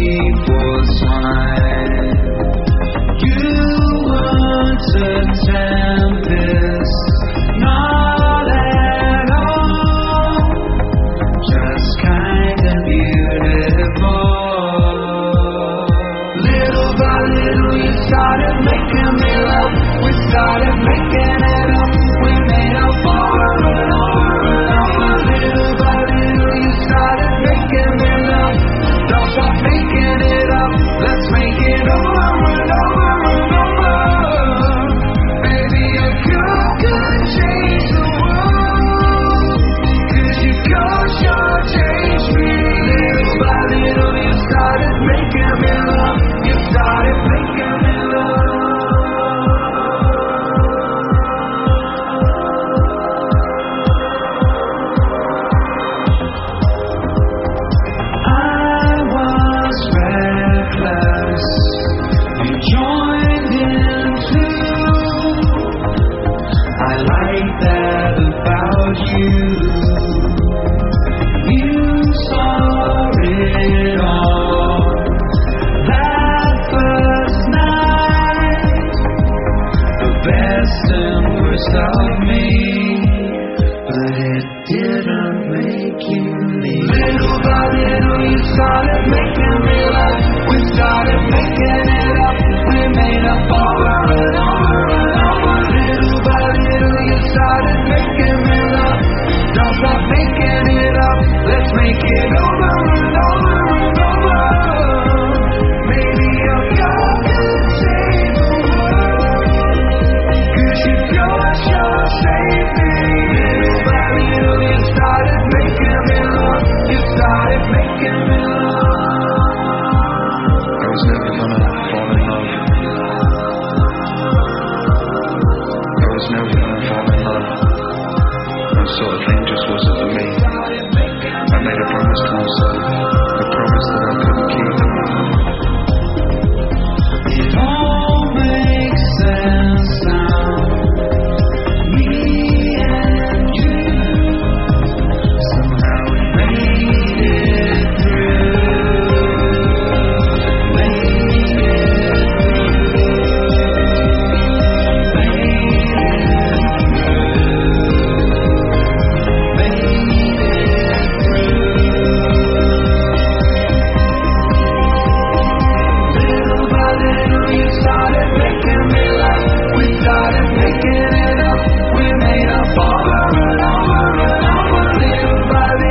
for swine. You weren't a tempest, not at all, just kind of beautiful. Little by little you started making me love. We started making it up. We made up over and over and over. Little by little you started making me love. Don't stop making it up. Let's make it over and over and over. Baby, you could change the world, 'cause you could sure change me. Little by little you started making me love. You started making me love. Joined in too. I like that about you. You saw it all that first night. The best and worst of me, but it didn't make you leave. Little by little you started making me laugh. We started making it up. We made up over and over and over. Little by little you started making me love. Don't stop making it up. Let's make it over and over and over. Maybe your God could save the world, 'cause you sure saved me. Little by little you started making me love. You started making me love. I was never gonna fall in love. I was never gonna fall in love. That sort of thing just wasn't for me. I made a promise to myself, a promise that I couldn't keep. It all makes sense now. Me and you, somehow we made it through.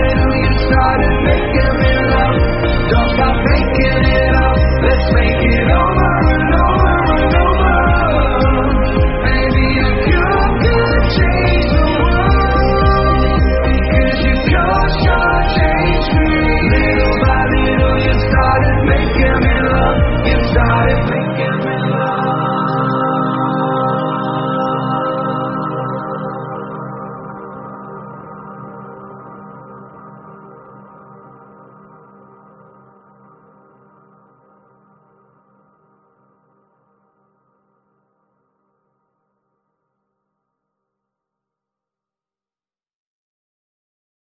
Let's make it